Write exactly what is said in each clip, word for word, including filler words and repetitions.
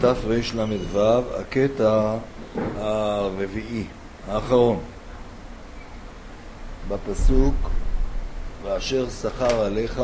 תרל"ו, הקטע הרביעי, האחרון, בפסוק ואשר שכר עליך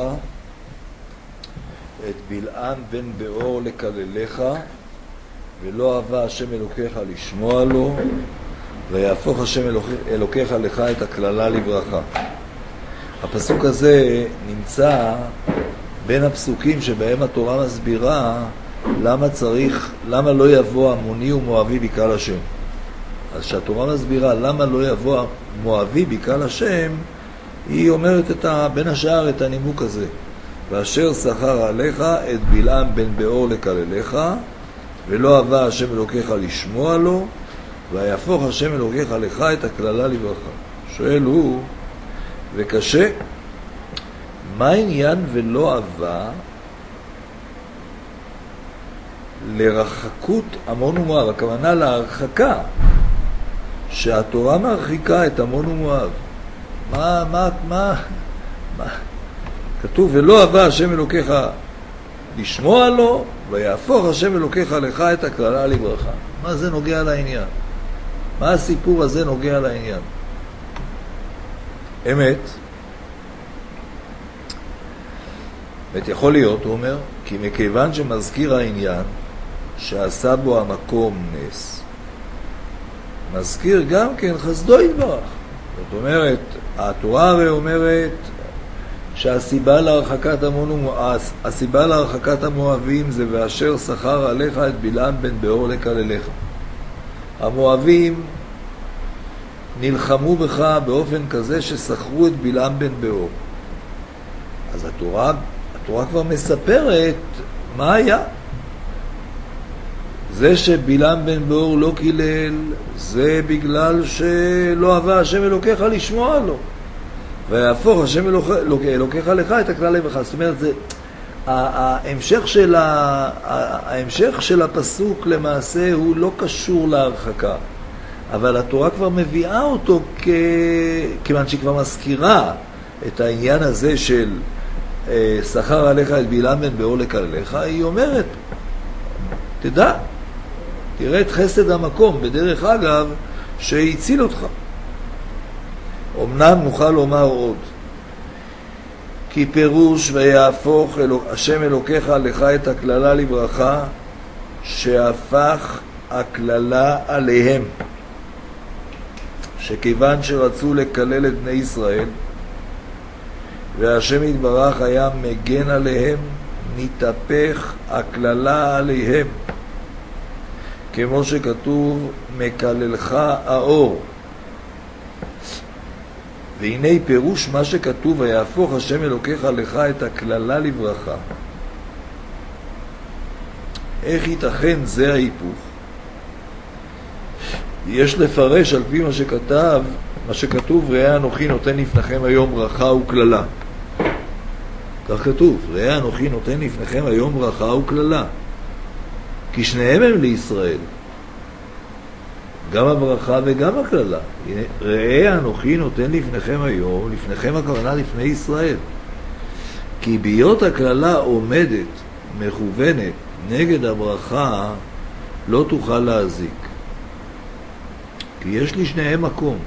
את בלעם בן באור לקללך, ולא אהבה השם אלוקיך לשמוע לו, ויהפוך השם אלוקיך לך את הקללה לברכה. הפסוק הזה נמצא בין הפסוקים שבהם התורה מסבירה למה צריך, למה לא יבוא עמוני ומואבי בקהל השם. אז שהתורה מסבירה למה לא יבוא מואבי בקהל השם, היא אומרת את ה, בין השאר את הנימוק הזה. ואשר שכר עליך את בלעם בן באור לקללך, ולא אהבה השם אלוקיך לשמוע לו, ויהפוך השם אלוקיך לך את הקללה לברכה. שואל הוא, וקשה, מה עניין ולא אהבה לרחקות עמון ומואב? הכוונה להרחקה, שהתורה מרחיקה את עמון ומואב. מה, מה, מה, מה? כתוב, ולא אהבה השם אלוקיך לשמוע לו, ויהפוך השם אלוקיך לך את הקללה לברכה. מה זה נוגע לעניין? מה הסיפור הזה נוגע לעניין? אמת, אמת יכול להיות, הוא אומר, כי מכיוון שמזכיר העניין שעשה בו המקום נס, מזכיר גם כן חסדו יתברך. זאת אומרת, התורה הרי אומרת שהסיבה להרחקת עמון ומואב, הסיבה להרחקת המואבים זה ואשר שכר עליך את בלעם בן באור לקללך. המואבים נלחמו בך באופן כזה ששכרו את בלעם בן באור. אז התורה, התורה כבר מספרת מה היה. זה שבלעם בן באור לא קילל, זה בגלל שלא אהבה השם אלוקיך לשמוע לו. ויהפוך השם אלוק, אלוק, אלוקיך לך את הקללה לברכה. זאת אומרת, זה, ההמשך של, ה, ההמשך של הפסוק למעשה הוא לא קשור להרחקה. אבל התורה כבר מביאה אותו כ... כיוון שהיא כבר מזכירה את העניין הזה של אה, שכר עליך את בלעם בן באור לקללך, היא אומרת, תדע, תראה את חסד המקום, בדרך אגב, שהציל אותך. אמנם נוכל לומר עוד, כי פירוש ויהפוך אלוק, השם אלוקיך לך את הקללה לברכה, שהפך הקללה עליהם. שכיוון שרצו לקלל את בני ישראל, והשם יתברך היה מגן עליהם, נתהפך הקללה עליהם. כמו שכתוב, מקללך האור. והנה פירוש מה שכתוב, ויהפוך השם אלוקיך לך את הקללה לברכה. איך ייתכן זה ההיפוך? יש לפרש על פי מה שכתב, מה שכתוב, ראה אנוכי נותן לפניכם היום ברכה וקללה. כך כתוב, ראה אנוכי נותן לפניכם היום ברכה וקללה. כי שניהם הם לישראל. גם הברכה וגם הקללה. ראה אנוכי נותן לפניכם היום, לפניכם הכוונה לפני ישראל. כי ביות הקללה עומדת, מכוונת, נגד הברכה, לא תוכל להזיק. כי יש לי שניהם מקום.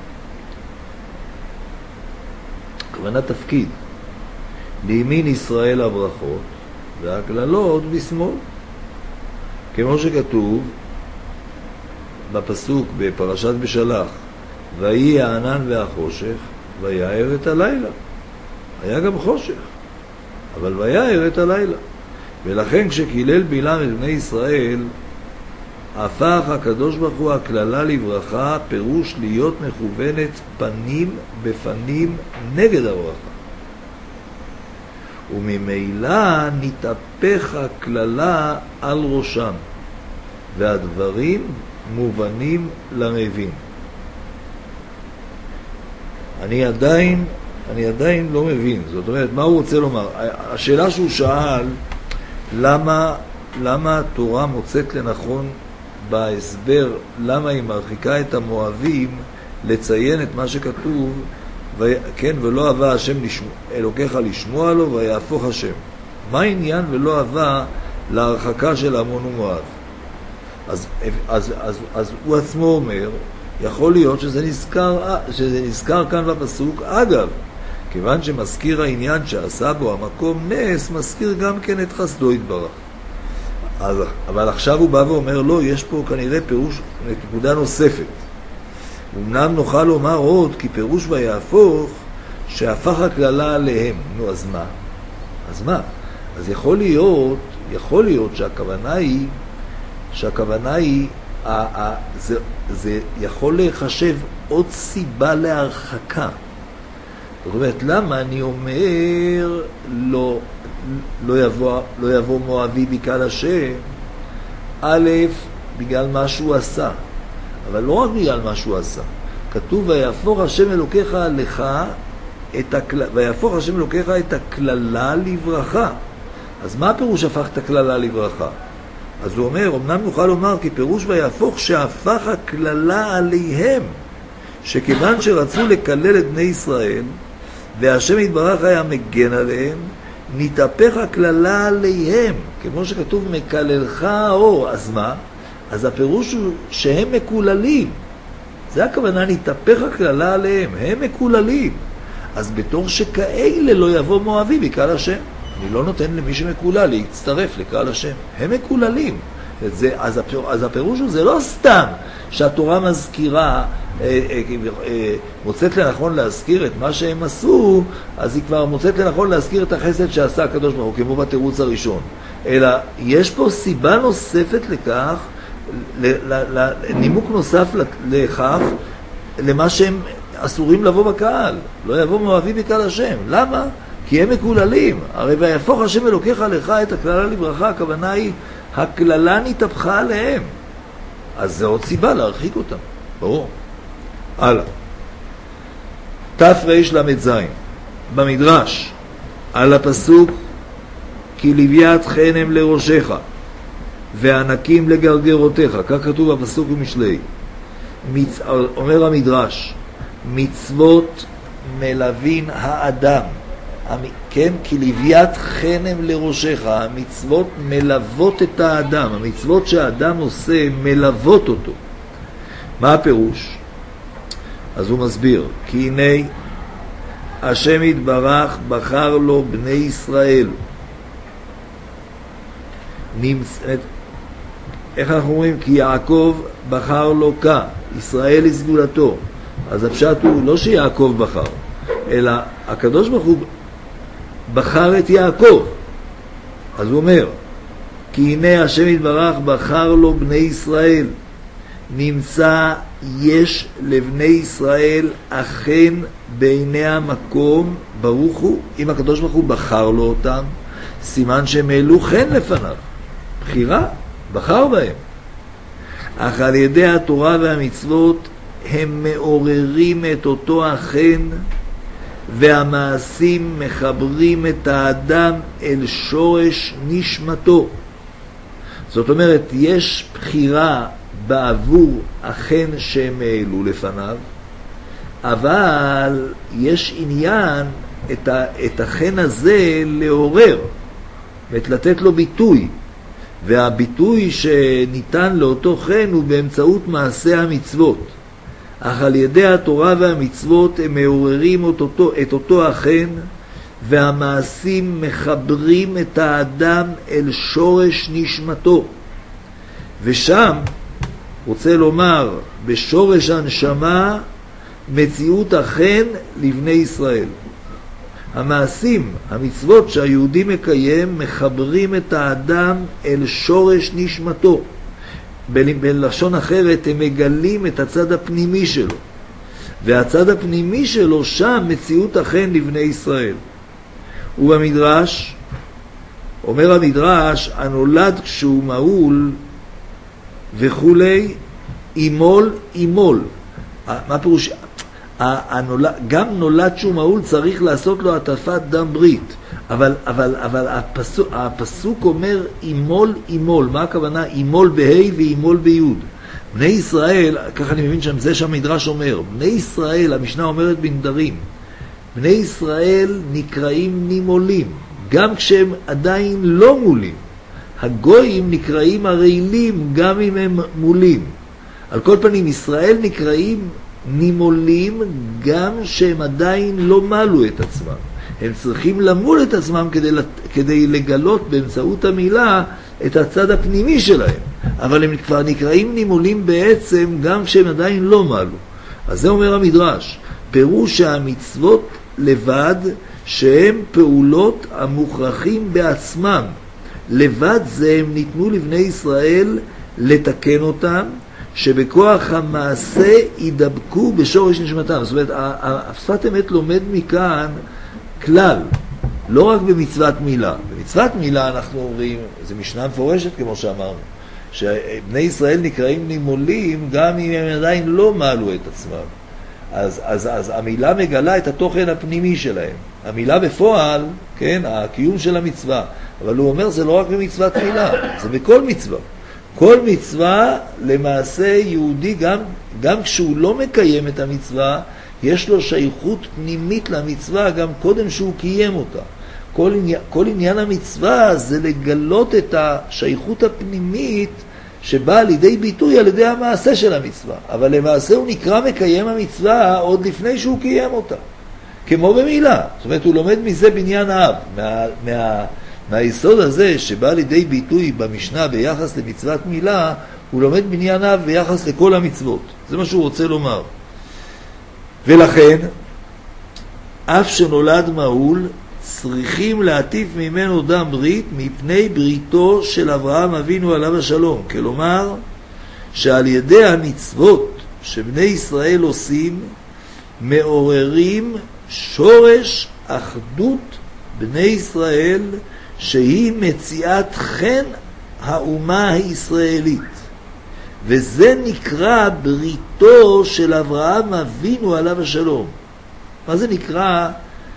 הכוונה תפקיד. לימין ישראל הברכות, והקללות בשמאל. כמו שכתוב בפסוק בפרשת בשלח, ויהי הענן והחושך, ויאר את הלילה. היה גם חושך, אבל ויאר את הלילה. ולכן כשקילל בלעם את בני ישראל, הפך הקדוש ברוך הוא הקללה לברכה, פירוש להיות מכוונת פנים בפנים נגד הברכה. וממילא נתהפך הקללה על ראשם, והדברים מובנים למבין. אני עדיין, אני עדיין לא מבין. זאת אומרת, מה הוא רוצה לומר? השאלה שהוא שאל, למה, למה התורה מוצאת לנכון בהסבר, למה היא מרחיקה את המואבים לציין את מה שכתוב, ו... כן, ולא אהבה השם לשמוע, אלוקיך לשמוע לו, ויהפוך השם. מה העניין ולא אהבה להרחקה של עמון ומואב? אז, אז, אז, אז הוא עצמו אומר, יכול להיות שזה נזכר, שזה נזכר כאן בפסוק, אגב, כיוון שמזכיר העניין שעשה בו המקום נס, מזכיר גם כן את חסדו יתברך. אז, אבל עכשיו הוא בא ואומר, לא, יש פה כנראה פירוש, נקודה נוספת. אמנם נוכל לומר עוד, כי פירוש ויהפוך, שהפך הכללה עליהם. נו, אז מה? אז מה? אז יכול להיות, יכול להיות שהכוונה היא, שהכוונה היא, ה, ה, זה, זה יכול להיחשב עוד סיבה להרחקה. זאת אומרת, למה אני אומר, לא, לא יבוא, לא יבוא מואבי בקהל השם? א', בגלל מה שהוא עשה. אבל לא רק בגלל מה שהוא עשה. כתוב, ויהפוך השם אלוקיך לך, את הקל... ויהפוך השם אלוקיך את הכללה לברכה. אז מה הפירוש הפך את הכללה לברכה? אז הוא אומר, אמנם נוכל לומר כי פירוש ויהפוך שהפך הכללה עליהם, שכיוון שרצו לקלל את בני ישראל, והשם יתברך היה מגן עליהם, נתהפך הכללה עליהם, כמו שכתוב מקללך האור. אז מה? אז הפירוש הוא שהם מקוללים. זה הכוונה, נתהפך הכללה עליהם, הם מקוללים. אז בתור שכאלה לא יבוא מואבי בקהל השם. אני לא נותן למי שמקולל להצטרף לקהל השם. הם מקוללים. זה, אז, הפיר, אז הפירוש הוא, זה לא סתם שהתורה מזכירה, אה, אה, אה, מוצאת לנכון להזכיר את מה שהם עשו, אז היא כבר מוצאת לנכון להזכיר את החסד שעשה הקדוש ברוך הוא, כמו בתירוץ הראשון. אלא יש פה סיבה נוספת לכך, נימוק נוסף לכך, למה שהם אסורים לבוא בקהל. לא יבוא מואבי בקהל השם. למה? כי הם מקוללים. הרי ויהפוך השם אלוקיך לך את הכללה לברכה, הכוונה היא, הכללה נתהפכה עליהם. אז זה עוד סיבה להרחיק אותם. ברור. הלאה. תרל"ז במדרש, על הפסוק, כי לוויית חנם לראשך, וענקים לגרגרותיך, כך כתוב בפסוק במשלי. מצ... אומר המדרש, מצוות מלווין האדם, כן, כי לוויית חנם לראשך, המצוות מלוות את האדם, המצוות שהאדם עושה מלוות אותו. מה הפירוש? אז הוא מסביר, כי הנה השם יתברך בחר לו בני ישראל. נמצ... איך אנחנו אומרים? כי יעקב בחר לו כה, ישראל היא סגולתו. אז הפשט הוא לא שיעקב בחר, אלא הקדוש ברוך הוא בחר את יעקב. אז הוא אומר, כי הנה השם יתברך בחר לו בני ישראל. נמצא יש לבני ישראל אכן בעיני המקום, ברוך הוא. אם הקדוש ברוך הוא בחר לו אותם, סימן שהם העלו חן לפניו. בחירה, בחר בהם. אך על ידי התורה והמצוות הם מעוררים את אותו החן, והמעשים מחברים את האדם אל שורש נשמתו. זאת אומרת, יש בחירה בעבור החן שהם העלו לפניו, אבל יש עניין את, ה, את החן הזה לעורר, ולתת לו ביטוי. והביטוי שניתן לאותו חן הוא באמצעות מעשה המצוות. אך על ידי התורה והמצוות הם מעוררים את אותו, את אותו החן, והמעשים מחברים את האדם אל שורש נשמתו. ושם, רוצה לומר, בשורש הנשמה, מציאות החן לבני ישראל. המעשים, המצוות שהיהודי מקיים, מחברים את האדם אל שורש נשמתו. בלשון אחרת, הם מגלים את הצד הפנימי שלו. והצד הפנימי שלו, שם מציאות החן לבני ישראל. ובמדרש, אומר המדרש, הנולד כשהוא מעול וכולי, אימול אימול. מה פירוש? הנולד, גם נולד שהוא מעול צריך לעשות לו עטפת דם ברית. אבל, אבל, אבל הפסוק, הפסוק אומר אימול אימול. מה הכוונה? אימול בהי ואימול ביוד. בני ישראל, ככה אני מבין שם, זה שהמדרש אומר, בני ישראל, המשנה אומרת בנדרים, בני ישראל נקראים נימולים, גם כשהם עדיין לא מולים. הגויים נקראים הרעילים גם אם הם מולים. על כל פנים, ישראל נקראים נימולים גם שהם עדיין לא מלו את עצמם. הם צריכים למול את עצמם כדי, כדי לגלות באמצעות המילה את הצד הפנימי שלהם. אבל הם כבר נקראים נימולים בעצם גם כשהם עדיין לא מלו. אז זה אומר המדרש. פירוש שהמצוות לבד שהם פעולות המוכרחים בעצמם. לבד זה הם ניתנו לבני ישראל לתקן אותם, שבכוח המעשה ידבקו בשורש נשמתם. זאת אומרת, השפת אמת לומד מכאן כלל, לא רק במצוות מילה. במצוות מילה אנחנו אומרים, זו משנה מפורשת כמו שאמרנו, שבני ישראל נקראים נימולים גם אם הם עדיין לא מעלו את עצמם. אז, אז, אז המילה מגלה את התוכן הפנימי שלהם. המילה בפועל, כן, הקיום של המצווה. אבל הוא אומר, זה לא רק במצוות מילה, זה בכל מצווה. כל מצווה, למעשה יהודי, גם, גם כשהוא לא מקיים את המצווה, יש לו שייכות פנימית למצווה, גם קודם שהוא קיים אותה. כל עניין, כל עניין המצווה זה לגלות את השייכות הפנימית, שבאה לידי ביטוי על ידי המעשה של המצווה. אבל למעשה הוא נקרא מקיים המצווה עוד לפני שהוא קיים אותה. כמו במילה. זאת אומרת, הוא לומד מזה בניין האב. מה, מה, מהיסוד הזה שבא לידי ביטוי במשנה ביחס למצוות מילה, הוא לומד בניין האב ביחס לכל המצוות. זה מה שהוא רוצה לומר. ולכן, אף שנולד מהול, צריכים להטיף ממנו דם ברית מפני בריתו של אברהם אבינו עליו השלום. כלומר, שעל ידי המצוות שבני ישראל עושים, מעוררים שורש אחדות בני ישראל, שהיא מציאת חן האומה הישראלית. וזה נקרא בריתו של אברהם אבינו עליו השלום. מה זה נקרא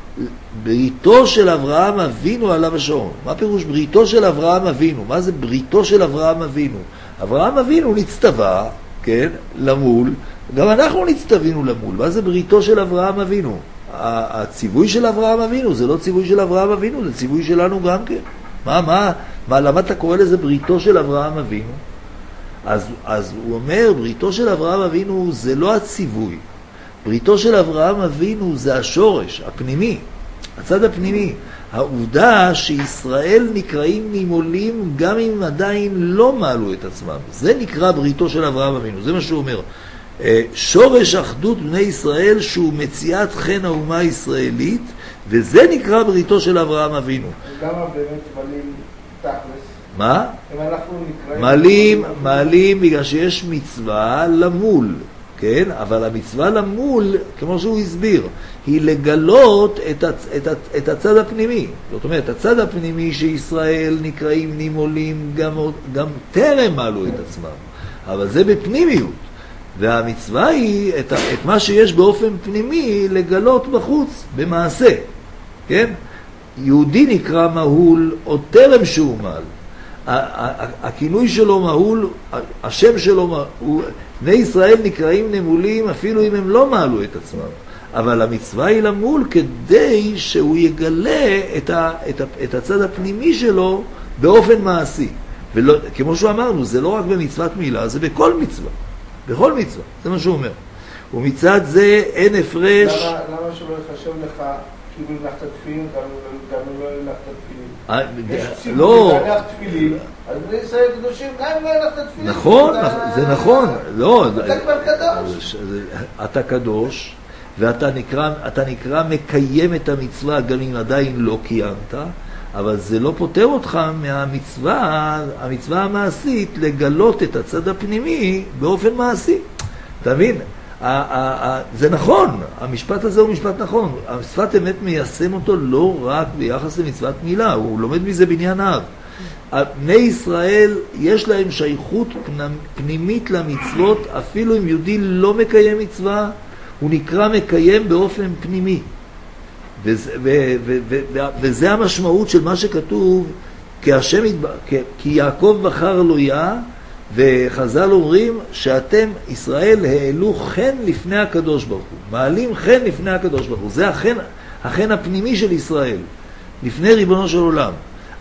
בריתו של אברהם אבינו עליו השלום? מה פירוש בריתו של אברהם אבינו? מה זה בריתו של אברהם אבינו? אברהם אבינו נצטווה, כן, למול, גם אנחנו נצטווינו למול. מה זה בריתו של אברהם אבינו? הציווי של אברהם אבינו זה לא ציווי של אברהם אבינו, זה ציווי שלנו גם כן. מה, מה, מה, למה אתה קורא לזה בריתו של אברהם אבינו? אז, אז הוא אומר, בריתו של אברהם אבינו זה לא הציווי. בריתו של אברהם אבינו זה השורש, הפנימי, הצד הפנימי. העובדה שישראל נקראים נימולים גם אם עדיין לא מעלו את עצמם. זה נקרא בריתו של אברהם אבינו, זה מה שהוא אומר. שורש אחדות בני ישראל שהוא מציאת חן האומה הישראלית, וזה נקרא בריתו של אברהם אבינו. למה באמת מלים תכלס? מה? אם אנחנו נקראים... מלים, מלים בגלל שיש מצווה למול, כן? אבל המצווה למול, כמו שהוא הסביר, היא לגלות את, הצ, את, את הצד הפנימי. זאת אומרת, הצד הפנימי שישראל נקראים נימולים גם, גם טרם מעלו את עצמם. אבל זה בפנימיות. והמצווה היא את, את מה שיש באופן פנימי לגלות בחוץ, במעשה. כן? יהודי נקרא מהול עוד טרם שהוא מעל. הכינוי שלו מהול, השם שלו, בני ישראל נקראים נמולים אפילו אם הם לא מעלו את עצמם. אבל המצווה היא למול כדי שהוא יגלה את, ה, את, ה, את הצד הפנימי שלו באופן מעשי. ולא, כמו שאמרנו, זה לא רק במצוות מילה, זה בכל מצווה. בכל מצווה, זה מה שהוא אומר. ומצד זה אין הפרש... למה, למה שלא יחשב לך כאילו הלכת תפילין, גם אם לא הלכת תפילין? יש ציבור להלך תפילין, אז בני ישראל קדושים, גם אם לא הלכת תפילין. נכון, זה נכון. לא, אתה כבר קדוש. אתה קדוש, ואתה נקרא, אתה נקרא מקיים את המצווה, גם אם עדיין לא קיימת, אבל זה לא פותר אותך מהמצווה, המצווה המעשית, לגלות את הצד הפנימי באופן מעשי. אתה מבין? זה נכון, המשפט הזה הוא משפט נכון. השפת אמת מיישם אותו לא רק ביחס למצוות מילה, הוא לומד מזה בניין האב. בני ישראל יש להם שייכות פנימית למצוות, אפילו אם יהודי לא מקיים מצווה, הוא נקרא מקיים באופן פנימי. וזה, ו, ו, ו, ו, וזה המשמעות של מה שכתוב, כי, השם, כי יעקב בחר לו יה, וחז"ל אומרים שאתם, ישראל, העלו חן לפני הקדוש ברוך הוא. מעלים חן לפני הקדוש ברוך הוא. זה החן, החן הפנימי של ישראל, לפני ריבונו של עולם.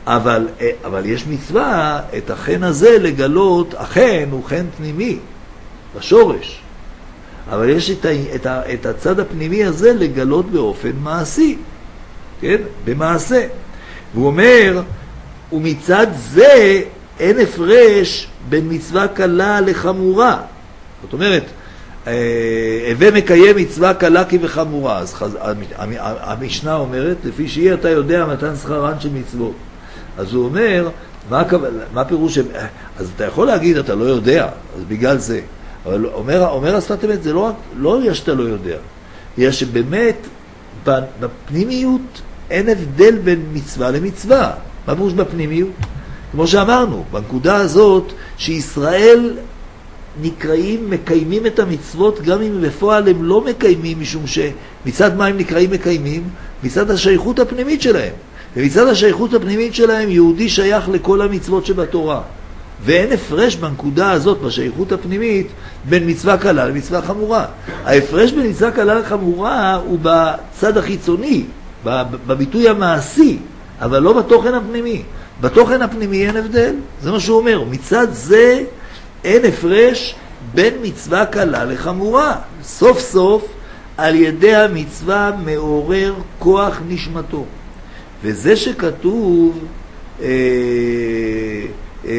אבל, אבל יש מצווה את החן הזה לגלות, החן הוא חן פנימי, בשורש. אבל יש את, ה, את, ה, את הצד הפנימי הזה לגלות באופן מעשי, כן? במעשה. והוא אומר, ומצד זה אין הפרש בין מצווה קלה לחמורה. זאת אומרת, הווה מקיים מצווה קלה כי וחמורה. אז חז... המשנה אומרת, לפי שהיא אתה יודע מתן שכרן של מצוות. אז הוא אומר, מה, מה פירוש? אז אתה יכול להגיד, אתה לא יודע, אז בגלל זה. אבל אומר, אומר השפת אמת, זה לא, לא יש שאתה לא יודע. יש שבאמת, בפנימיות אין הבדל בין מצווה למצווה. מה פירוש בפנימיות? כמו שאמרנו, בנקודה הזאת, שישראל נקראים, מקיימים את המצוות, גם אם בפועל הם לא מקיימים, משום שמצד מה הם נקראים מקיימים? מצד השייכות הפנימית שלהם. ומצד השייכות הפנימית שלהם, יהודי שייך לכל המצוות שבתורה. ואין הפרש בנקודה הזאת, בשייכות הפנימית, בין מצווה קלה למצווה חמורה. ההפרש בין מצווה קלה לחמורה הוא בצד החיצוני, בביטוי המעשי, אבל לא בתוכן הפנימי. בתוכן הפנימי אין הבדל, זה מה שהוא אומר. מצד זה אין הפרש בין מצווה קלה לחמורה. סוף סוף על ידי המצווה מעורר כוח נשמתו. וזה שכתוב אה, אה,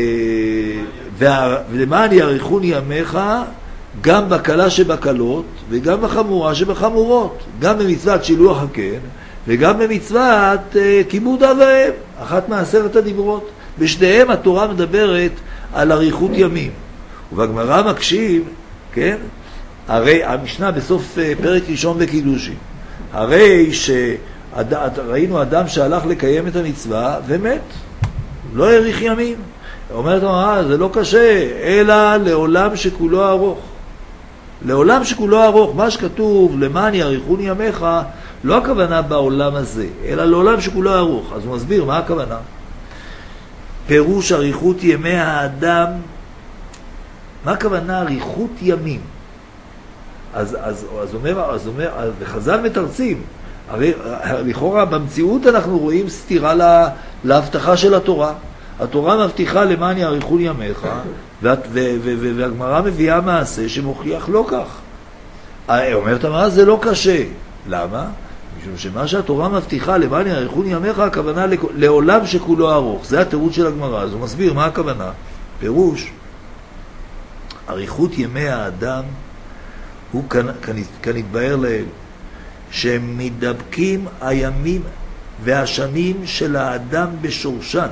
ולמען יאריכון ימיך גם בקלה שבקלות וגם בחמורה שבחמורות, גם במצוות שילוח הקן וגם במצוות אה, כיבוד אב ואם, אחת מעשרת הדיברות. בשניהם התורה מדברת על אריכות ימים. ובגמרא מקשיב, כן? הרי המשנה בסוף פרק ראשון בקידושין, הרי שראינו אדם שהלך לקיים את המצווה ומת, לא האריך ימים. אומרת אמרה, זה לא קשה, אלא לעולם שכולו ארוך. לעולם שכולו ארוך, מה שכתוב, למען יאריכון ימיך, לא הכוונה בעולם הזה, אלא לעולם שכולו ארוך. אז הוא מסביר מה הכוונה. פירוש אריכות ימי האדם, מה הכוונה אריכות ימים? אז, אז, אז אומר, אז אומר, וחז"ל מתרצים, הרי לכאורה במציאות אנחנו רואים סתירה לה, להבטחה של התורה. התורה מבטיחה למען יאריכון ימיך, והגמרא מביאה מעשה שמוכיח לא כך. אומרת מה זה לא קשה. למה? משום שמה שהתורה מבטיחה למען יאריכון ימיך, הכוונה לעולם שכולו ארוך. זה התירוץ של הגמרא. אז הוא מסביר מה הכוונה. פירוש, אריכות ימי האדם הוא כאן התבהר לאל, שהם מדבקים הימים והשנים של האדם בשורשן.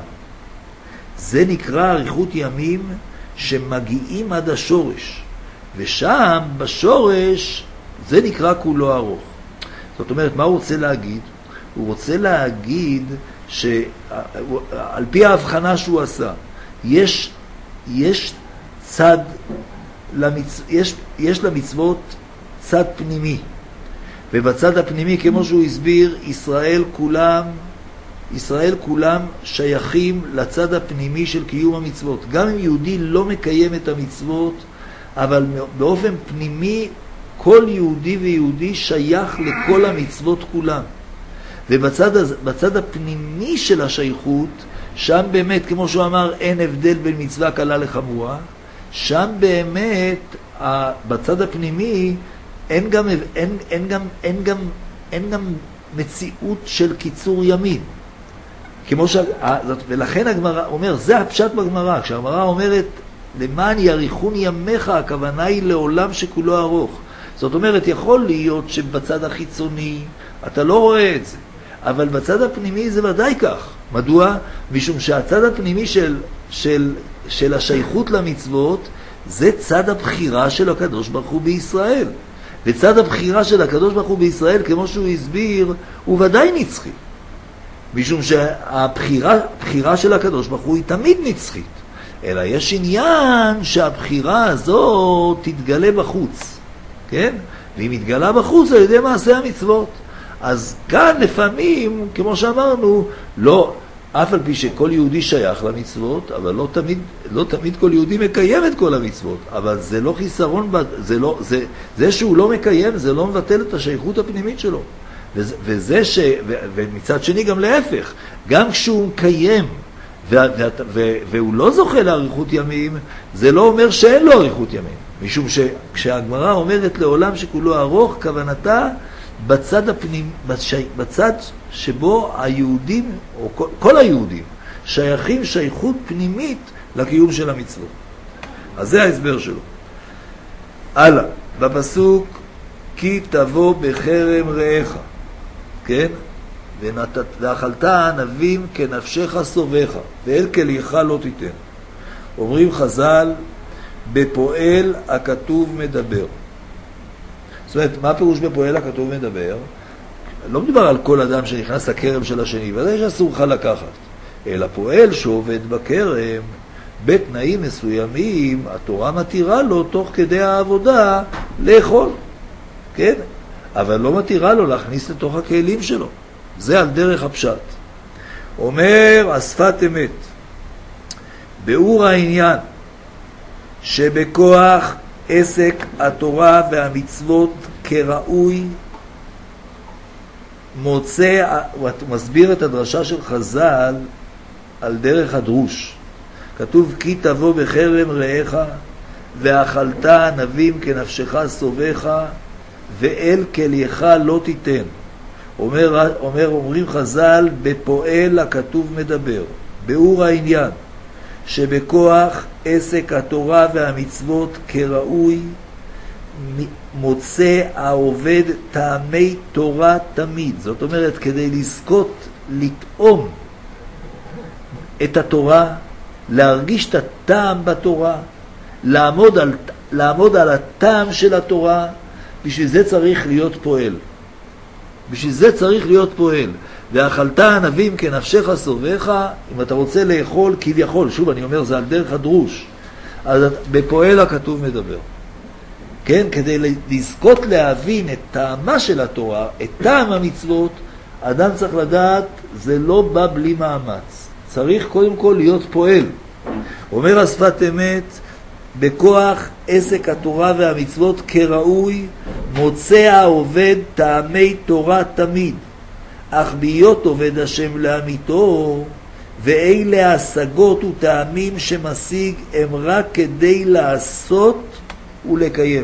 זה נקרא אריכות ימים שמגיעים עד השורש, ושם בשורש זה נקרא כולו ארוך. זאת אומרת, מה הוא רוצה להגיד? הוא רוצה להגיד שעל פי ההבחנה שהוא עשה, יש, יש צד, למצ... יש, יש למצוות צד פנימי, ובצד הפנימי, כמו שהוא הסביר, ישראל כולם, ישראל כולם שייכים לצד הפנימי של קיום המצוות. גם אם יהודי לא מקיים את המצוות, אבל באופן פנימי, כל יהודי ויהודי שייך לכל המצוות כולם. ובצד בצד הפנימי של השייכות, שם באמת, כמו שהוא אמר, אין הבדל בין מצווה קלה לחמורה, שם באמת, בצד הפנימי, אין גם, אין, אין גם, אין גם, אין גם מציאות של קיצור ימים. כמו ש... ולכן הגמרא אומר, זה הפשט בגמרא, כשהגמרא אומרת, למען יאריכון ימיך, הכוונה היא לעולם שכולו ארוך. זאת אומרת, יכול להיות שבצד החיצוני אתה לא רואה את זה, אבל בצד הפנימי זה ודאי כך. מדוע? משום שהצד הפנימי של, של, של השייכות למצוות, זה צד הבחירה של הקדוש ברוך הוא בישראל. וצד הבחירה של הקדוש ברוך הוא בישראל, כמו שהוא הסביר, הוא ודאי נצחי. משום שהבחירה הבחירה של הקדוש ברוך הוא היא תמיד נצחית. אלא יש עניין שהבחירה הזאת תתגלה בחוץ. כן? והיא מתגלה בחוץ על ידי מעשה המצוות. אז כאן לפעמים, כמו שאמרנו, לא, אף על פי שכל יהודי שייך למצוות, אבל לא תמיד, לא תמיד כל יהודי מקיים את כל המצוות. אבל זה לא חיסרון, זה, לא, זה, זה שהוא לא מקיים, זה לא מבטל את השייכות הפנימית שלו. וזה, וזה ש, ו, ומצד שני גם להפך, גם כשהוא מקיים והוא לא זוכה לאריכות ימים, זה לא אומר שאין לו אריכות ימים. משום שכשהגמרא אומרת לעולם שכולו ארוך, כוונתה בצד הפנים, בצד שבו היהודים, או כל, כל היהודים, שייכים שייכות פנימית לקיום של המצוות. אז זה ההסבר שלו. הלאה, בפסוק, כי תבוא בחרם רעך, כן? ונתת, ואכלת ענבים כנפשך סובך, ואל כליך לא תיתן. אומרים חז"ל, בפועל הכתוב מדבר. זאת אומרת, מה פירוש בפועל הכתוב מדבר? לא מדבר על כל אדם שנכנס לכרם של השני, וזה שאסור לך לקחת. אלא פועל שעובד בכרם, בתנאים מסוימים, התורה מתירה לו תוך כדי העבודה לאכול. כן? אבל לא מתירה לו להכניס לתוך הכלים שלו. זה על דרך הפשט. אומר השפת אמת, באור העניין, שבכוח עסק התורה והמצוות כראוי, מוצא, הוא מסביר את הדרשה של חז"ל על דרך הדרוש. כתוב, כי תבוא בחרם רעך, ואכלת ענבים כנפשך סובך, ואל כליך לא תיתן. אומר, אומר, אומרים חז"ל, בפועל הכתוב מדבר. באור העניין, שבכוח עסק התורה והמצוות כראוי, מוצא העובד טעמי תורה תמיד. זאת אומרת, כדי לזכות, לטעום את התורה, להרגיש את הטעם בתורה, לעמוד על, לעמוד על הטעם של התורה, בשביל זה צריך להיות פועל. בשביל זה צריך להיות פועל. ואכלת ענבים כנפשך סובך, אם אתה רוצה לאכול כביכול, שוב אני אומר, זה על דרך הדרוש, אז בפועל הכתוב מדבר. כן? כדי לזכות להבין את טעמה של התורה, את טעם המצוות, אדם צריך לדעת, זה לא בא בלי מאמץ. צריך קודם כל להיות פועל. אומר השפת אמת, בכוח עסק התורה והמצוות כראוי, מוצא העובד טעמי תורה תמיד, אך בהיות עובד השם לאמיתו, ואלה השגות וטעמים שמשיג הם רק כדי לעשות ולקיים.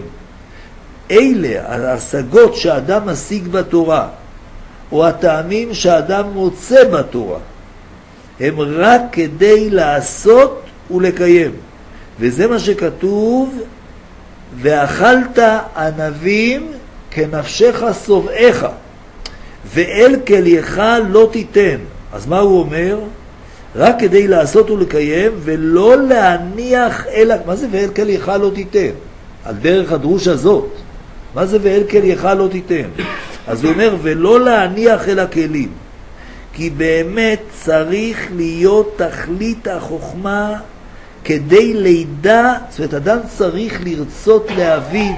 אלה ההשגות שאדם משיג בתורה, או הטעמים שאדם מוצא בתורה, הם רק כדי לעשות ולקיים. וזה מה שכתוב, ואכלת ענבים כנפשך סובעך, ואל כליך לא תיתן. אז מה הוא אומר? רק כדי לעשות ולקיים, ולא להניח אלא... מה זה ואל כליך לא תיתן? על דרך הדרוש הזאת. מה זה ואל כליך לא תיתן? אז הוא אומר, ולא להניח אל הכלים. כי באמת צריך להיות תכלית החוכמה כדי לידע, זאת אומרת, אדם צריך לרצות להבין,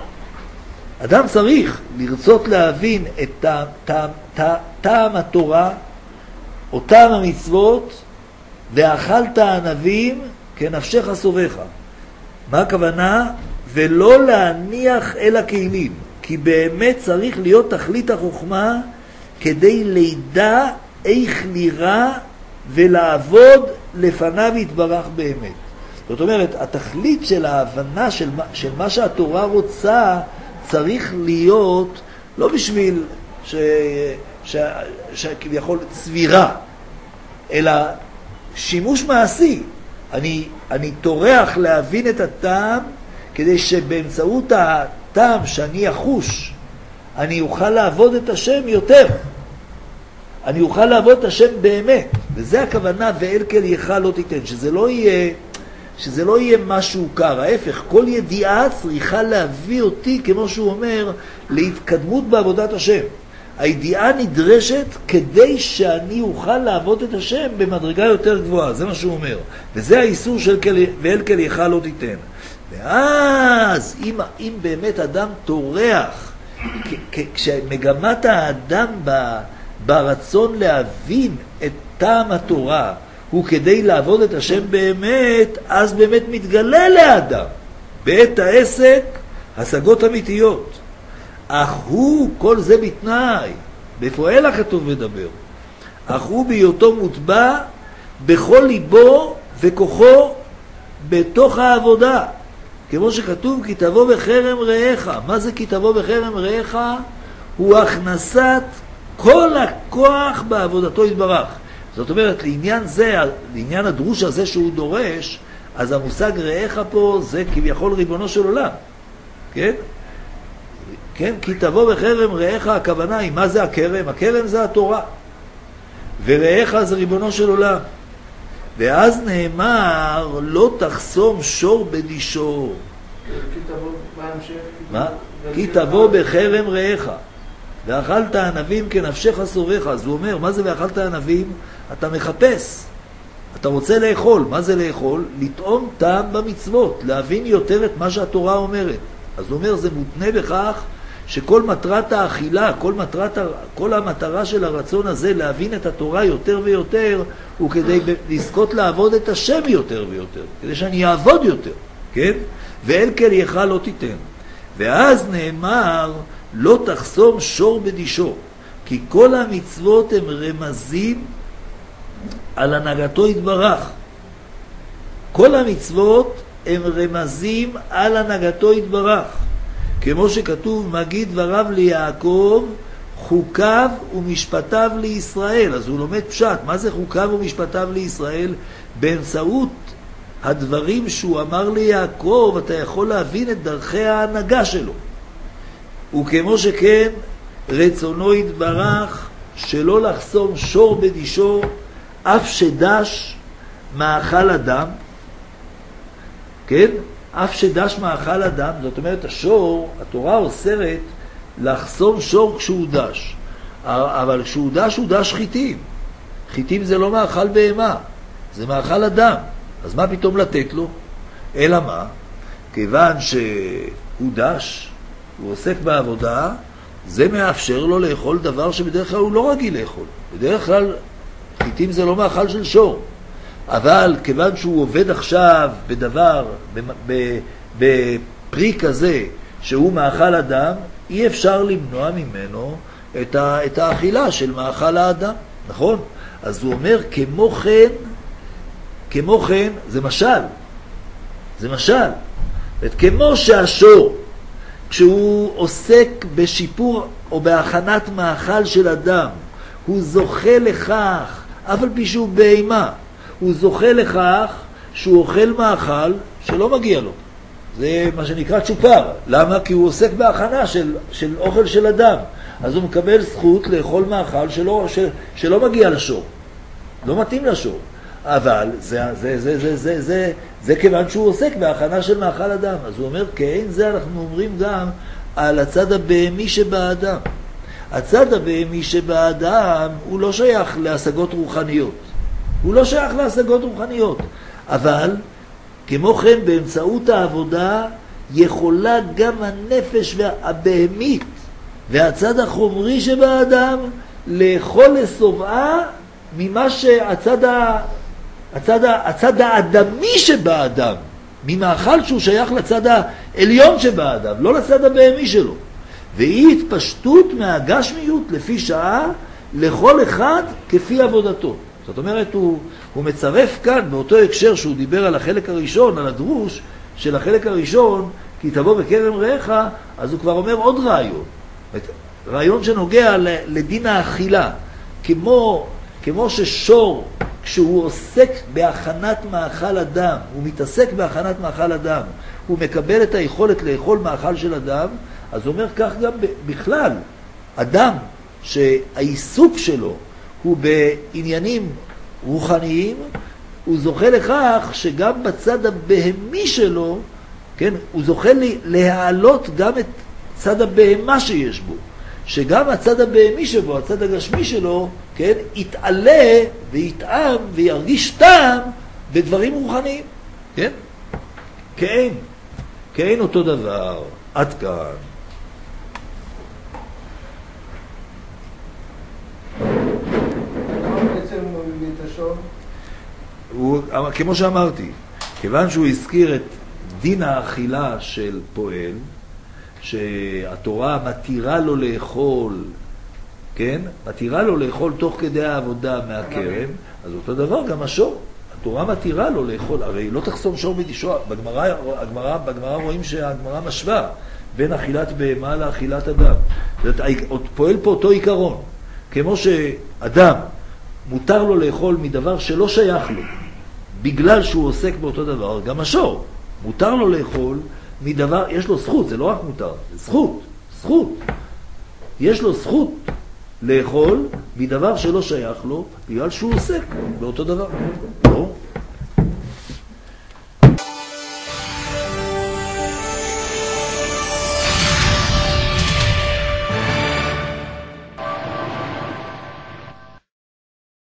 אדם צריך לרצות להבין את טעם, טעם, טעם, טעם התורה, או טעם המצוות, ואכלת ענבים כנפשך סובך. מה הכוונה? ולא להניח אל הכלים, כי באמת צריך להיות תכלית החוכמה כדי לידע איך נראה ולעבוד לפניו יתברך באמת. זאת אומרת, התכלית של ההבנה של מה, של מה שהתורה רוצה צריך להיות לא בשביל ש, ש, שכביכול צבירה, אלא שימוש מעשי. אני, אני תורח להבין את הטעם כדי שבאמצעות הטעם שאני אחוש, אני אוכל לעבוד את השם יותר. אני אוכל לעבוד את השם באמת. וזה הכוונה, ואל כליך לא תיתן. שזה לא יהיה, שזה לא יהיה משהו קר. ההפך, כל ידיעה צריכה להביא אותי, כמו שהוא אומר, להתקדמות בעבודת השם. הידיעה נדרשת כדי שאני אוכל לעבוד את השם במדרגה יותר גבוהה. זה מה שהוא אומר. וזה האיסור של כל, ואל כליך לא תיתן. ואז, אם, אם באמת אדם תורח, כשמגמת האדם ב... ברצון להבין את טעם התורה הוא כדי לעבוד את השם באמת, אז באמת מתגלה לאדם בעת העסק השגות אמיתיות. אך הוא, כל זה בתנאי, בפועל הכתוב מדבר, אך הוא בהיותו מוטבע בכל ליבו וכוחו בתוך העבודה. כמו שכתוב, כי תבוא בחרם רעך. מה זה כי תבוא בחרם רעך? הוא הכנסת כל הכוח בעבודתו יתברך. זאת אומרת, לעניין זה, לעניין הדרוש הזה שהוא דורש, אז המושג רעך פה זה כביכול ריבונו של עולם. כן? כן? כי תבוא בחרם רעך, הכוונה היא, מה זה הכרם? הכרם זה התורה. ורעך זה ריבונו של עולם. ואז נאמר, לא תחסום שור בדישו. כי תבוא, מה המשך? מה? כי תבוא בחרם רעך. ואכלת ענבים כנפשך סובך. אז הוא אומר, מה זה ואכלת ענבים? אתה מחפש. אתה רוצה לאכול. מה זה לאכול? לטעום טעם במצוות. להבין יותר את מה שהתורה אומרת. אז הוא אומר, זה מותנה בכך שכל מטרת האכילה, כל, מטרת, כל המטרה של הרצון הזה להבין את התורה יותר ויותר, הוא כדי לזכות לעבוד את השם יותר ויותר, כדי שאני אעבוד יותר, כן? ואל כלייך לא תיתן. ואז נאמר, לא תחסום שור בדישו, כי כל המצוות הם רמזים על הנהגתו יתברך. כל המצוות הם רמזים על הנהגתו יתברך. כמו שכתוב, מגיד דבריו ליעקב, חוקיו ומשפטיו לישראל. אז הוא לומד פשט. מה זה חוקיו ומשפטיו לישראל? באמצעות הדברים שהוא אמר ליעקב, אתה יכול להבין את דרכי ההנהגה שלו. וכמו שכן, רצונו יתברך שלא לחסום שור בדישו, אף שדש מאכל אדם. כן? אף שדש מאכל אדם, זאת אומרת, השור, התורה אוסרת לחסום שור כשהוא דש. אבל כשהוא דש, הוא דש חיטים. חיטים זה לא מאכל בהמה, זה מאכל אדם. אז מה פתאום לתת לו? אלא מה? כיוון שהוא דש, הוא עוסק בעבודה, זה מאפשר לו לאכול דבר שבדרך כלל הוא לא רגיל לאכול. בדרך כלל, חיטים זה לא מאכל של שור. אבל כיוון שהוא עובד עכשיו בדבר, בפרי כזה, שהוא מאכל אדם, אי אפשר למנוע ממנו את, ה, את האכילה של מאכל האדם, נכון? אז הוא אומר, כמו כן, כמו כן, זה משל, זה משל. את כמו שהשור, כשהוא עוסק בשיפור או בהכנת מאכל של אדם, הוא זוכה לכך, אף על פי שהוא בהמה, הוא זוכה לכך שהוא אוכל מאכל שלא מגיע לו. זה מה שנקרא צ'ופר. למה? כי הוא עוסק בהכנה של, של אוכל של אדם. אז הוא מקבל זכות לאכול מאכל שלא, של, שלא מגיע לשור. לא מתאים לשור. אבל זה, זה, זה, זה, זה, זה, זה כיוון שהוא עוסק בהכנה של מאכל אדם. אז הוא אומר, כן, זה אנחנו אומרים גם על הצד הבהמי שבאדם. הצד הבהמי שבאדם הוא לא שייך להשגות רוחניות. הוא לא שייך להשגות רוחניות. אבל, כמו כן, באמצעות העבודה יכולה גם הנפש הבהמית והצד החומרי שבאדם לאכול לסובעה ממה שהצד ה... הצד, ה... הצד האדמי שבאדם, ממאכל שהוא שייך לצד העליון שבאדם, לא לצד הבהמי שלו. והיא התפשטות מהגשמיות לפי שעה לכל אחד כפי עבודתו. זאת אומרת, הוא, הוא מצרף כאן, באותו הקשר שהוא דיבר על החלק הראשון, על הדרוש של החלק הראשון, כי תבוא בכרם רעך, אז הוא כבר אומר עוד רעיון. רעיון שנוגע לדין האכילה. כמו, כמו ששור, כשהוא עוסק בהכנת מאכל אדם, הוא מתעסק בהכנת מאכל אדם, הוא מקבל את היכולת לאכול מאכל של אדם, אז הוא אומר כך גם בכלל. אדם שהעיסוק שלו הוא בעניינים רוחניים, הוא זוכה לכך שגם בצד הבהמי שלו, כן, הוא זוכה להעלות גם את צד הבהמה שיש בו, שגם הצד הבהמי שבו, הצד הגשמי שלו, כן, יתעלה ויתאם וירגיש טעם בדברים רוחניים, כן? כן, כן אותו דבר, עד כאן. הוא, כמו שאמרתי, כיוון שהוא הזכיר את דין האכילה של פועל, שהתורה מתירה לו לאכול, כן? מתירה לו לאכול תוך כדי העבודה מהכרם, אז אותו דבר גם השור. התורה מתירה לו לאכול, הרי לא תחסום שור בדישו. בגמרא, הגמרא, בגמרא רואים שהגמרא משווה בין אכילת בהמה לאכילת אדם. זאת אומרת, פועל פה אותו עיקרון. כמו שאדם מותר לו לאכול מדבר שלא שייך לו, בגלל שהוא עוסק באותו דבר, גם השור מותר לו לאכול מדבר, יש לו זכות, זה לא רק מותר, זה זכות, זכות. יש לו זכות לאכול מדבר שלא שייך לו, בגלל שהוא עוסק באותו דבר. לא?